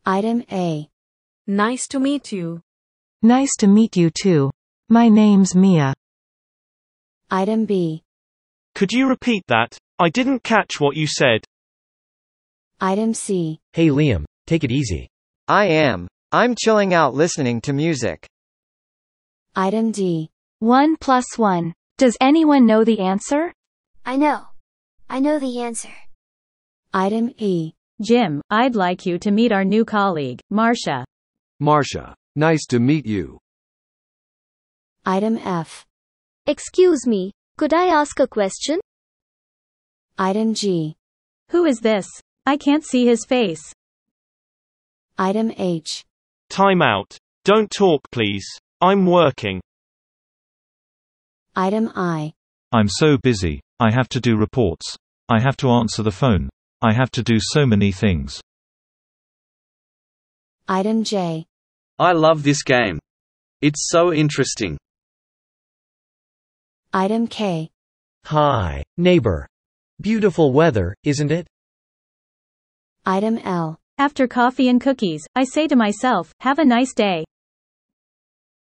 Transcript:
Item A. Nice to meet you. Nice to meet you too. My name's Mia. Item B. Could you repeat that? I didn't catch what you said. Item C. Hey Liam, take it easy. I am. I'm chilling out listening to music. Item D. 1 plus 1. Does anyone know the answer? I know. I know the answer. Item E. Jim, I'd like you to meet our new colleague, Marcia. Marcia. Nice to meet you. Item F. Excuse me, could I ask a question? Item G. Who is this? I can't see his face. Item H. Time out. Don't talk please. I'm working. Item I. I'm so busy, I have to do reports. I have to answer the phone. I have to do so many things. Item J. I love this game. It's so interesting. Item K. Hi, neighbor. Beautiful weather, isn't it? Item L. After coffee and cookies, I say to myself, have a nice day.